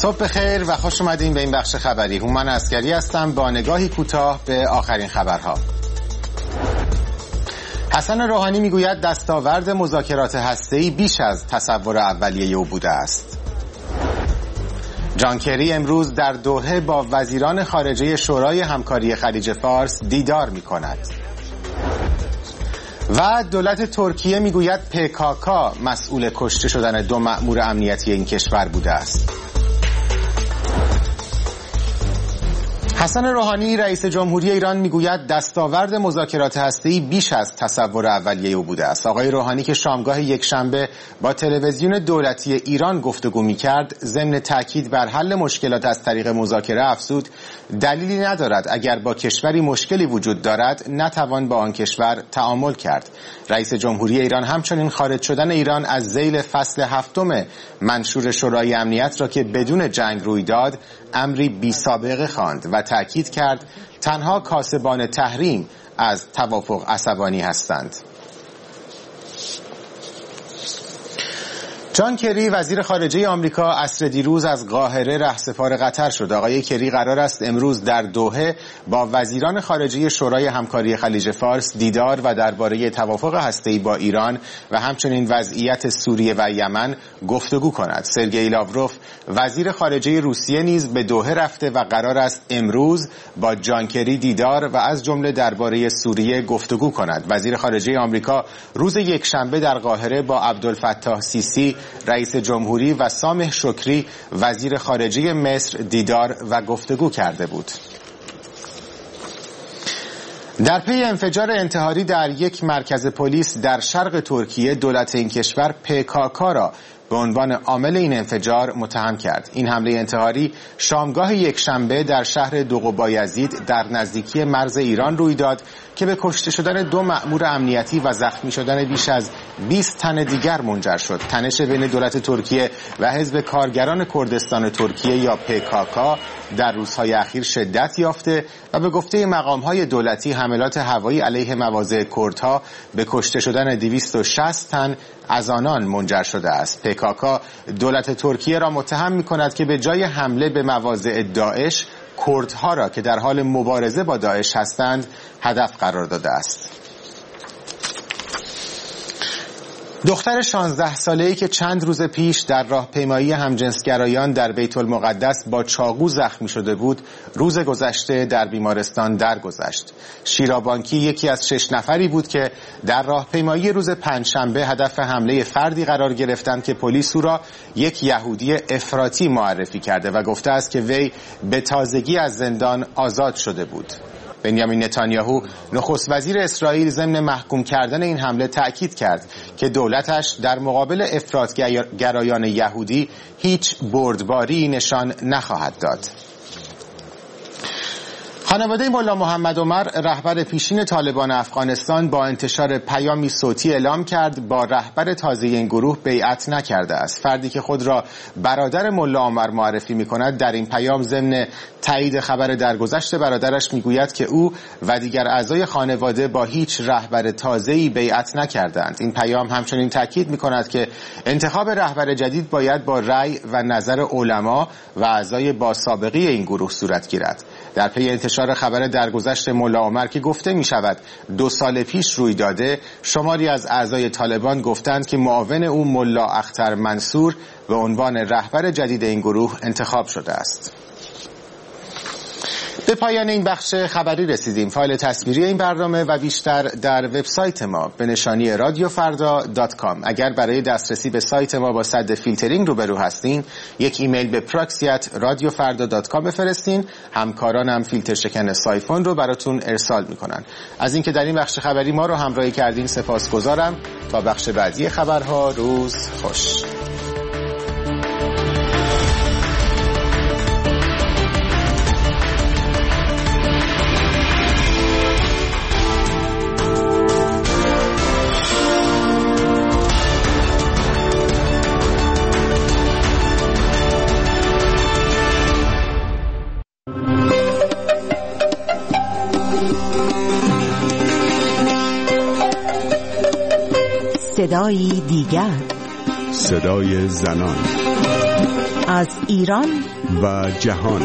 صبح بخیر و خوش اومدین به این بخش خبری. هومن عسگری هستم با نگاهی کوتاه به آخرین خبرها. حسن روحانی میگوید دستاورد مذاکرات هسته‌ای بیش از تصور اولیه او بوده است. جان کری امروز در دوحه با وزیران خارجه شورای همکاری خلیج فارس دیدار می‌کند. و دولت ترکیه میگوید PKK مسئول کشته شدن 2 مأمور امنیتی این کشور بوده است. حسن روحانی رئیس جمهوری ایران میگوید دستاورد مذاکرات هسته‌ای بیش از تصور اولیه او بوده است. آقای روحانی که شامگاه یکشنبه با تلویزیون دولتی ایران گفتگو می‌کرد، ضمن تاکید بر حل مشکلات از طریق مذاکره افزود دلیلی ندارد اگر با کشوری مشکلی وجود دارد نتوان با آن کشور تعامل کرد. رئیس جمهوری ایران همچنین خارج شدن ایران از ذیل فصل 7 منشور شورای امنیت را که بدون جنگ روی داد امری بی سابقه خواند و تأکید کرد تنها کاسبان تحریم از توافق عصبانی هستند. جان کری وزیر خارجه آمریکا عصر دیروز از قاهره رهسپار قطر شد. آقای کری قرار است امروز در دوحه با وزیران خارجه شورای همکاری خلیج فارس دیدار و درباره توافق هسته‌ای با ایران و همچنین وضعیت سوریه و یمن گفتگو کند. سرگئی لاوروف وزیر خارجه روسیه نیز به دوحه رفته و قرار است امروز با جان کری دیدار و از جمله درباره سوریه گفتگو کند. وزیر خارجه آمریکا روز یکشنبه در قاهره با عبدالفتاح سیسی رئیس جمهوری و سامح شکری وزیر خارجه مصر دیدار و گفتگو کرده بود. در پی انفجار انتحاری در یک مرکز پلیس در شرق ترکیه، دولت این کشور PKK را به عنوان عامل این انفجار متهم کرد. این حمله انتحاری شامگاه یکشنبه در شهر دوقبایزید در نزدیکی مرز ایران روی داد که به کشته شدن 2 مأمور امنیتی و زخمی شدن بیش از 20 تن دیگر منجر شد. تنش بین دولت ترکیه و حزب کارگران کردستان ترکیه یا PKK در روزهای اخیر شدت یافته و به گفته مقام‌های دولتی حملات هوایی علیه مواضع کردها به کشته شدن 260 تن از آنان منجر شده است. PKK دولت ترکیه را متهم می‌کند که به جای حمله به مواضع داعش، کردها را که در حال مبارزه با داعش هستند هدف قرار داده است. دختر 16 ساله‌ای که چند روز پیش در راهپیمایی همجنسگرایان در بیت المقدس با چاقو زخمی شده بود، روز گذشته در بیمارستان درگذشت. شیرا بانکی یکی از 6 نفری بود که در راهپیمایی روز پنجشنبه هدف حمله فردی قرار گرفتند که پلیس او را یک یهودی افراطی معرفی کرده و گفته است که وی به تازگی از زندان آزاد شده بود. بنیامین نتانیاهو نخست وزیر اسرائیل ضمن محکوم کردن این حمله تأکید کرد که دولتش در مقابل افراطگرایان یهودی هیچ بردباری نشان نخواهد داد. خانواده ملا محمد عمر رهبر پیشین طالبان افغانستان با انتشار پیامی صوتی اعلام کرد با رهبر تازه این گروه بیعت نکرده است. فردی که خود را برادر ملا عمر معرفی می‌کند در این پیام ضمن تایید خبر درگذشت برادرش میگوید که او و دیگر اعضای خانواده با هیچ رهبر تازه‌ای بیعت نکردند. این پیام همچنین تاکید می‌کند که انتخاب رهبر جدید باید با رأی و نظر علما و اعضای با سابقه این گروه صورت گیرد. در پی انتشار خبر درگذشت ملا عمر که گفته می شود 2 سال پیش روی داده، شماری از اعضای طالبان گفتند که معاون او ملا اختر منصور به عنوان رهبر جدید این گروه انتخاب شده است. به پایان این بخش خبری رسیدیم. فایل تصویری این برنامه و بیشتر در وبسایت ما به نشانی radiofarda.com. اگر برای دسترسی به سایت ما با سد فیلترینگ روبرو هستین، یک ایمیل به proxy@radiofarda.com بفرستین. همکارانم فیلتر شکن سایفون رو براتون ارسال میکنن. از اینکه در این بخش خبری ما رو همراهی کردین سپاسگزارم. تا بخش بعدی خبرها، روز خوش. صدایی دیگر، صدای زنان. از ایران و جهان.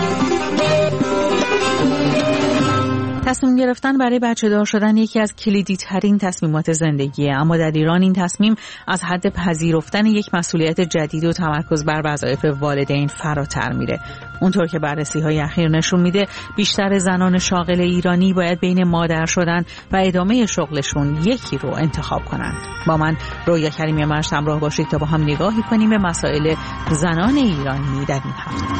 تصمیم گرفتن برای بچه دار شدن یکی از کلیدی ترین تصمیمات زندگیه، اما در ایران این تصمیم از حد پذیرفتن یک مسئولیت جدید و تمرکز بر وظایف والدین فراتر میره. اونطور که بررسی‌های اخیر نشون میده بیشتر زنان شاغل ایرانی باید بین مادر شدن و ادامه شغلشون یکی رو انتخاب کنند. با من رویا کریمی مرز همراه باشید تا با هم نگاهی کنیم به مسائل زنان ایرانی در این هفته.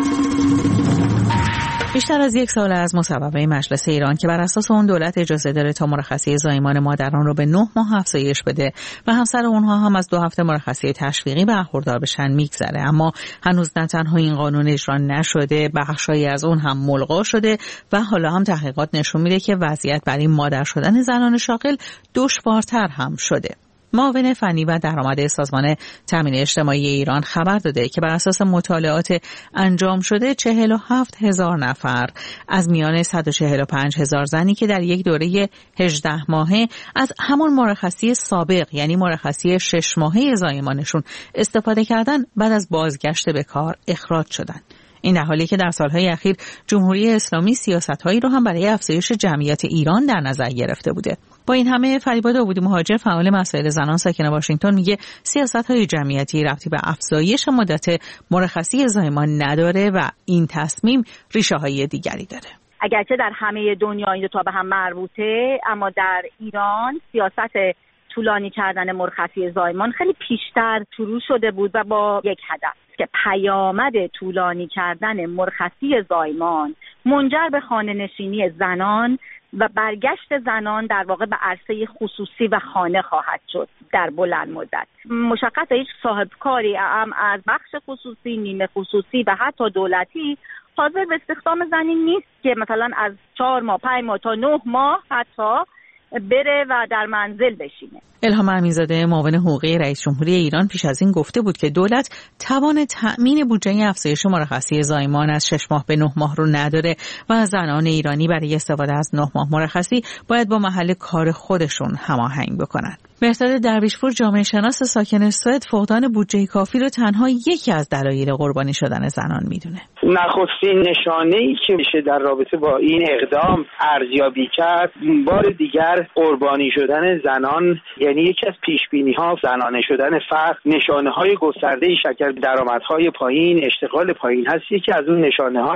بیشتر از یک سال از مصوبه مجلس ایران که بر اساس اون دولت اجازه داره تا مرخصی زایمان مادران رو به 9 ماه افزایش بده و همسر اونها هم از 2 هفته مرخصی تشویقی برخوردار بشن میگذره، اما هنوز نه تنها این قانون اجرا نشده، بخشایی از اون هم ملغا شده و حالا هم تحقیقات نشون میده که وضعیت برای مادر شدن زنان شاغل دشوارتر هم شده. معاون فنی و درآمد سازمان تامین اجتماعی ایران خبر داده که بر اساس مطالعات انجام شده 47,000 نفر از میان 145,000 زنی که در یک دوره 18 ماهه از همون مرخصی سابق یعنی مرخصی 6 ماهه زایمانشون استفاده کردن بعد از بازگشت به کار اخراج شدند. این در حالی که در سالهای اخیر جمهوری اسلامی سیاست‌هایی رو هم برای افزایش جمعیت ایران در نظر گرفته بوده. با این همه فریبا داوودی مهاجر فعال مسائل زنان ساکن واشنگتن میگه سیاست‌های جمعیتی ربطی به افزایش مدت مرخصی زایمان نداره و این تصمیم ریشه‌های دیگری داره. اگرچه در همه دنیا این دو تا به هم مربوطه، اما در ایران سیاست طولانی کردن مرخصی زایمان خیلی پیشتر شروع شده بود و با یک هدف که پیامد طولانی کردن مرخصی زایمان منجر به خانه‌نشینی زنان و برگشت زنان در واقع به عرصه خصوصی و خانه خواهد شد در بلند مدت. مشخصه هیچ صاحب کاری هم از بخش خصوصی، نیمه خصوصی و حتی دولتی حاضر به استخدام زنی نیست که مثلا از 4 ماه 5 ماه تا 9 ماه حتی بره و در منزل بشینه. الهام امیرزاده معاون حقوقی رئیس جمهوری ایران پیش از این گفته بود که دولت توان تأمین بودجه افزایش مرخصی زایمان از 6 ماه به 9 ماه رو نداره و زنان ایرانی برای استفاده از 9 ماه مرخصی باید با محل کار خودشون هماهنگ بکنن. مهرداد درویشپور جامعه شناس ساکن سوئد فقدان بودجه کافی رو تنها یکی از دلایل قربانی شدن زنان میدونه. نخستین نشانه‌ای که میشه در رابطه با این اقدام ارزیابی کرد بار دیگر قربانی شدن زنان، یعنی یکی از پیش‌بینی‌ها زنانه شدن فرد، نشانه‌های گسترده شکل درآمدهای پایین، اشتغال پایین هست. یکی از اون نشانه‌هاش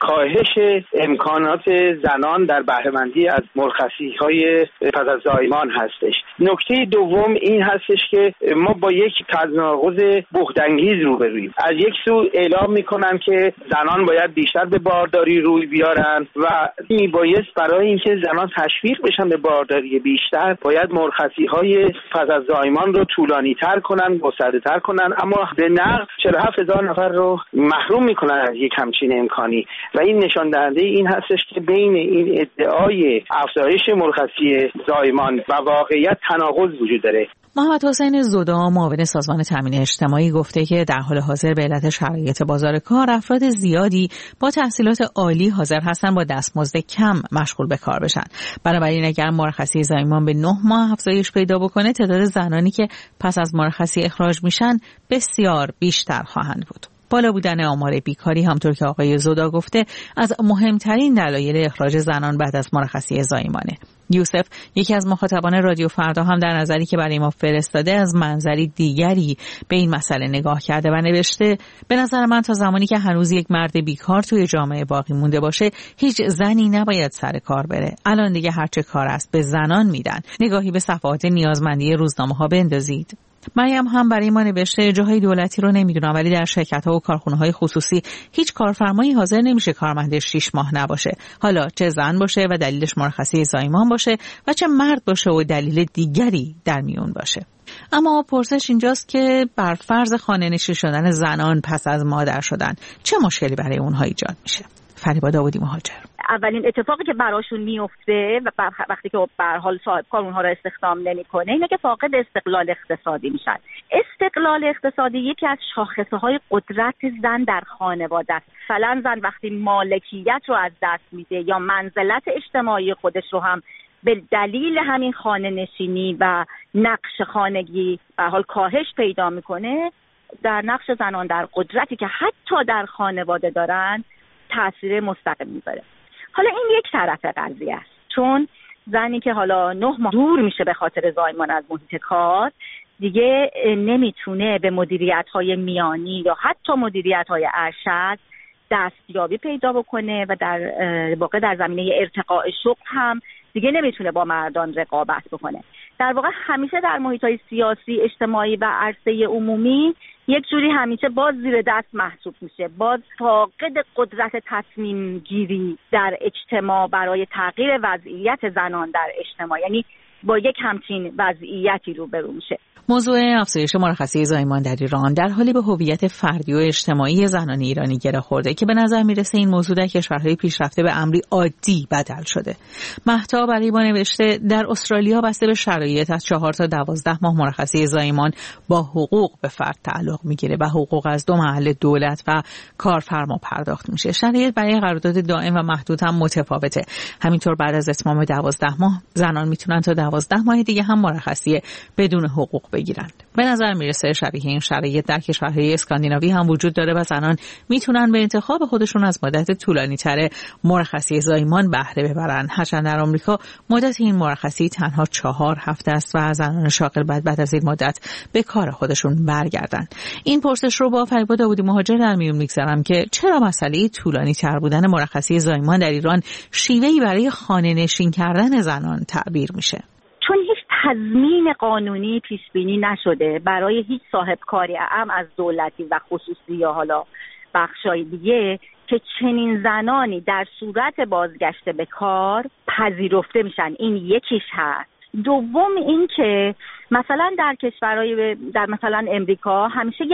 کاهش امکانات زنان در بهره‌مندی از مرخصی‌های پس از زایمان هستش. نکته دوم این هستش که ما با یک تناقض بهت‌انگیز روبرویم. از یک سو اعلام می‌کنن که زنان باید بیشتر به بارداری روی بیارن و میبایست برای اینکه زنان تشویق بشن به بارداری بیشتر باید مرخصی‌های پس از زایمان رو طولانی تر کنن، گسترده تر کنن، اما به نقد 47,000 نفر رو محروم میکنن از یک همچین امکانی و این نشان دهنده این هستش که بین این ادعای افزایش مرخصی زایمان و واقعیت تناقض وجود داره. محمد حسین زودا معاون سازمان تامین اجتماعی گفته که در حال حاضر به علت شرایط بازار کار افراد زیادی با تحصیلات عالی حاضر هستن با دستمزد کم مشغول به کار بشن. بنابراین اگر مرخصی زایمان به 9 ماه افزایش پیدا بکنه تعداد زنانی که پس از مرخصی اخراج میشن بسیار بیشتر خواهند بود. بالا بودن آمار بیکاری همطور که آقای زودا گفته از مهمترین دلایل اخراج زنان بعد از مرخصی زایمانه. یوسف یکی از مخاطبان رادیو فردا هم در نظری که برای ما فرستاده از منظری دیگری به این مسئله نگاه کرده و نوشته به نظر من تا زمانی که هنوز یک مرد بیکار توی جامعه باقی مونده باشه هیچ زنی نباید سر کار بره. الان دیگه هرچه کار است به زنان میدن. نگاهی به صفحات نیازمندی روزنامه‌ها بندازید. مریم هم برای ما نوشته جاهای دولتی رو نمیدونم ولی در شرکت‌ها و کارخونه‌های خصوصی هیچ کارفرمایی حاضر نمیشه کارمندش 6 ماه نباشه، حالا چه زن باشه و دلیلش مرخصی زایمان باشه و چه مرد باشه و دلیل دیگری در میون باشه. اما پرسش اینجاست که بر فرض خانه‌نشین شدن زنان پس از مادر شدن چه مشکلی برای اونها ایجاد میشه؟ فریبا داوودی مهاجر. اولین اتفاقی که براشون میفته و وقتی که به هر حال صاحب کار اونها رو استخدام نمیکنه اینه که فاقد استقلال اقتصادی میشن. استقلال اقتصادی یکی از شاخصه‌های قدرت زن در خانواده است. مثلا زن وقتی مالکیت رو از دست میده یا منزلت اجتماعی خودش رو هم به دلیل همین خانه نشینی و نقش خانگی به حال کاهش پیدا میکنه، در نقش زنان در قدرتی که حتی در خانواده دارن تأثیر مستقیم میذاره. حالا این یک طرف قضیه است، چون زنی که حالا 9 ماه دور میشه به خاطر زایمان از محیط کار دیگه نمیتونه به مدیریت‌های میانی یا حتی مدیریت‌های ارشد دستیابی پیدا بکنه و در واقع در زمینه ارتقاء شغل هم دیگه نمیتونه با مردان رقابت بکنه. در واقع همیشه در محیط‌های سیاسی، اجتماعی و عرصه عمومی یک جوری همیشه باز زیر دست محسوب میشه، باز فاقد قدرت تصمیم گیری در اجتماع برای تغییر وضعیت زنان در اجتماع، یعنی با یک همچین وضعیتی روبرو میشه. موضوع افزایش مرخصی زایمان در ایران در حالی به هویت فردی و اجتماعی زنان ایرانی گره خورده که به نظر میرسه این موضوع در کشورهای پیشرفته به امری عادی بدل شده. مهتاب برای ما نوشته در استرالیا بسته به شرایط از 4 تا 12 ماه مرخصی زایمان با حقوق به فرد تعلق میگیره و حقوق از 2 محل دولت و کارفرما پرداخت میشه. شرایط برای قرارداد دائم و محدود هم متفاوته. همینطور بعد از اتمام 12 ماه زنان میتونن تا 12 ماه دیگه هم مرخصی بدون حقوق بگیرند. به نظر میرسه شبیه این شرایط در کشورهای اسکاندیناوی هم وجود داره و زنان میتونن به انتخاب خودشون از مدت طولانی تر مرخصی زایمان بهره ببرن. هرچند در آمریکا مدت این مرخصی تنها 4 هفته است و زنان شاغل بعد از این مدت به کار خودشون برگردن. این پرسش رو با فریبا داوودی مهاجر در میون میگذارم که چرا مسئله طولانی تر بودن مرخصی زایمان در ایران شیوهی برای خانه نشین کردن زنان تعبیر میشه؟ چون هیچ تضمین قانونی پیش بینی نشده برای هیچ صاحب کاری اعم از دولتی و خصوصی یا حالا بخشای دیگه که چنین زنانی در صورت بازگشت به کار پذیرفته میشن. این یکیش هست. دوم این که مثلا در کشورهای در مثلا امریکا همیشه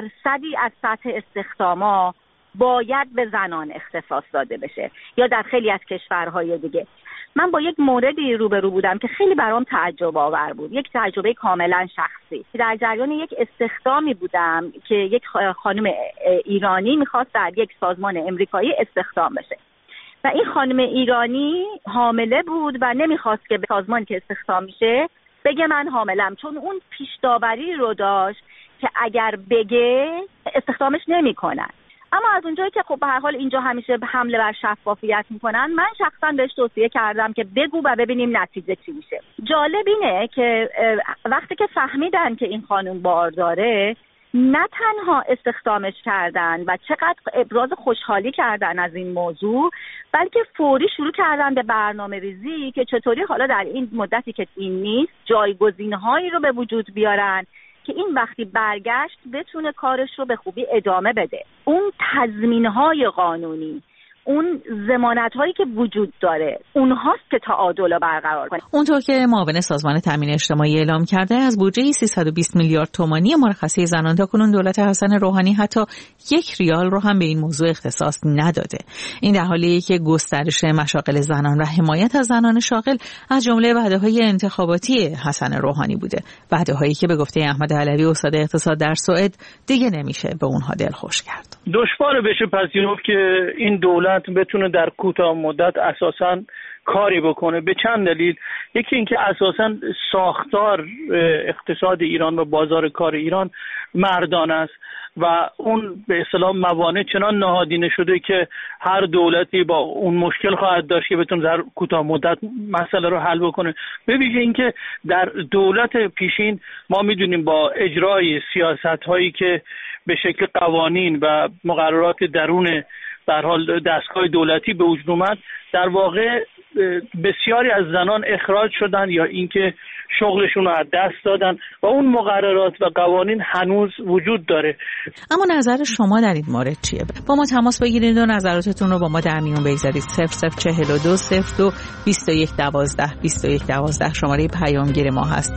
1% از سطح استخداما باید به زنان اختصاص داده بشه، یا در خیلی از کشورهای دیگه. من با یک موردی روبرو بودم که خیلی برام تعجب آور بود، یک تجربه کاملا شخصی. در جریان یک استخدامی بودم که یک خانم ایرانی میخواست در یک سازمان امریکایی استخدام بشه و این خانم ایرانی حامله بود و نمیخواست که به سازمانی که استخدام میشه بگه من حاملم، چون اون پیش داوری رو داشت که اگر بگه استخدامش نمیکنن. اما از اونجایی که خب به هر حال اینجا همیشه حمله بر شفافیت میکنن، من شخصا بهش توصیه کردم که بگو و ببینیم نتیجه چی میشه. جالب اینه که وقتی که فهمیدن که این خانم بارداره، نه تنها استخدامش کردن و چقدر ابراز خوشحالی کردن از این موضوع، بلکه فوری شروع کردن به برنامه ریزی که چطوری حالا در این مدتی که این نیست جایگزین‌هایی رو به وجود بیارن که این وقتی برگشت بتونه کارش رو به خوبی ادامه بده. اون تضمین‌های قانونی، اون ضمانت‌هایی که وجود داره، اونهاست که تعادل رو برقرار کنه. اونطور که معاون سازمان تامین اجتماعی اعلام کرده، از بودجه 320 میلیارد تومانی مرخصی زنان تاکنون دولت حسن روحانی حتی 1 ریال رو هم به این موضوع اختصاص نداده. این در حالیه که گسترش مشاغل زنان و حمایت از زنان شاغل از جمله وعده‌های انتخاباتی حسن روحانی بوده، وعده‌هایی که به گفته احمد علوی استاد اقتصاد در سوئد دیگه نمیشه به اونها دلخوش کرد. دشوار بشه پذیرفت که این دولت بتونه در کوتاه مدت اساساً کاری بکنه به چند دلیل. یکی اینکه اساساً ساختار اقتصاد ایران و بازار کار ایران مردانه است و اون به اصطلاح موانع چنان نهادینه شده که هر دولتی با اون مشکل خواهد داشت که بتونه در کوتاه مدت مسئله رو حل بکنه. به ویژه اینکه در دولت پیشین ما میدونیم با اجرای سیاست‌هایی که به شکل قوانین و مقررات درون در حال دستگاه دولتی به وجود اومد، در واقع بسیاری از زنان اخراج شدن یا اینکه شغلشون رو از دست دادن و اون مقررات و قوانین هنوز وجود داره. اما نظر شما در این مورد چیه؟ با ما تماس بگیرید و نظراتتون رو با ما در میون بگذارید. 0042 02 21 12 21 12 شماره پیامگیر ما هست.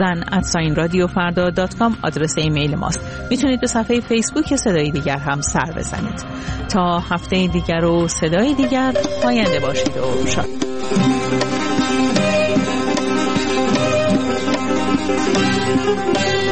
zan@radiofarda.com آدرس ایمیل ماست. میتونید به صفحه فیسبوک صدای دیگر هم سر بزنید. تا هفته دیگر و صدای دیگر، پاینده باشید و شاد.